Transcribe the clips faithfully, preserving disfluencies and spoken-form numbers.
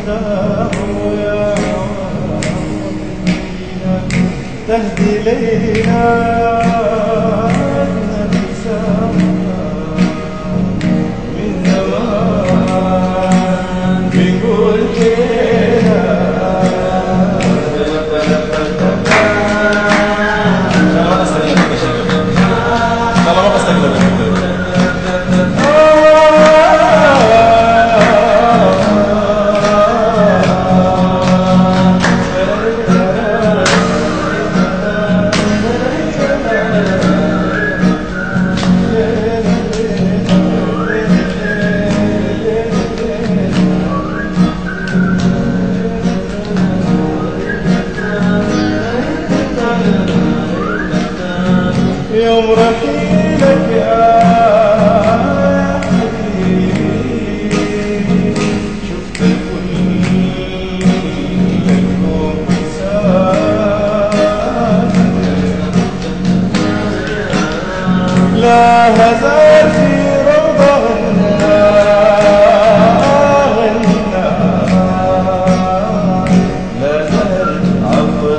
تهدي لينا نساء من زمان بنقول كده يوم رحيلك يا حبيبي شفت الكل الكون لا هزال في روضة غنى غنى لا زال عطر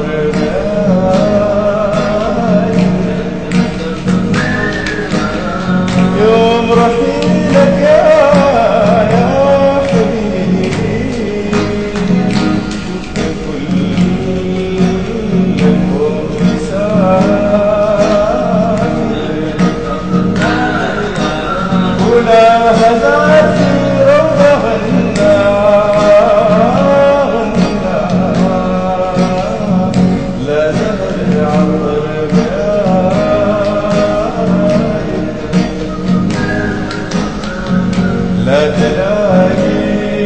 يوم رحيلك يا يا حبيبي شفت كل الكون ساكن ولا هزال في روضة غنى غنى لا زال عطر لا تلاقي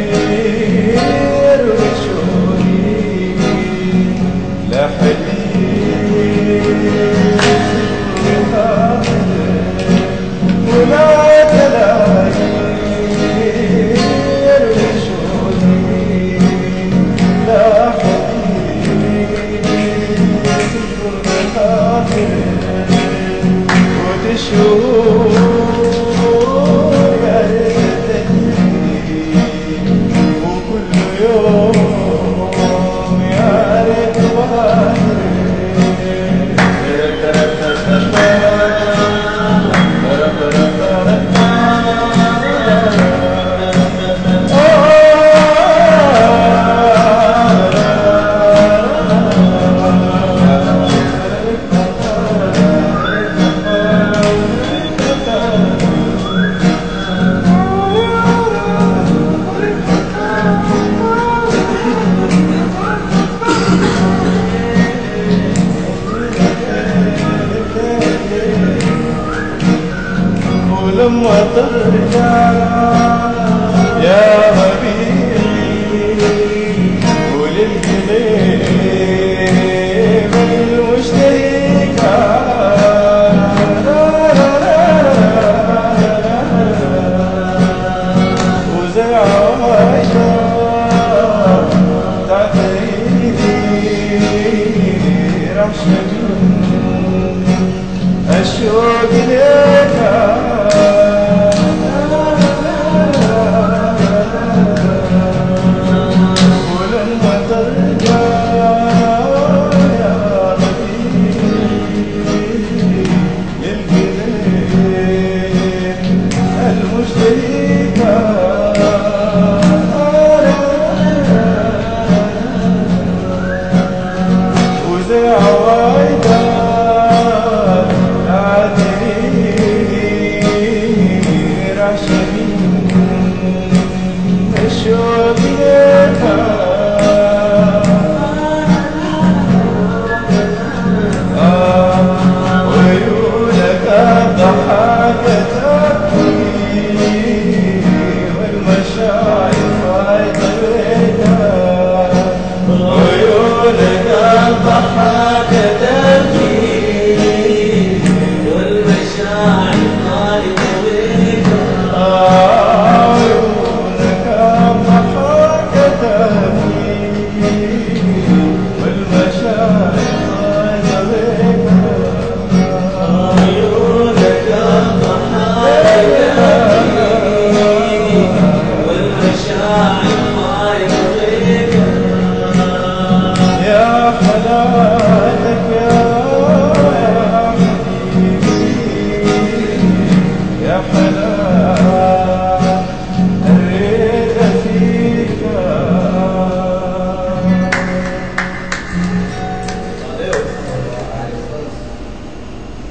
رشوني لا حديث ولا تلاقي رشوني لا حديث وتشوف ولما ترجع يا حبيبي وللقلب المشتهيكة وزي عوايدة تعتريدي رحشة الشوق ليك ولما ترجع يا حبيبي للقلب المشتهيكة وزي عوايدة الشوق لك وعيونك ضحكت تبكي والمشاعر فايضة بيتها عيونك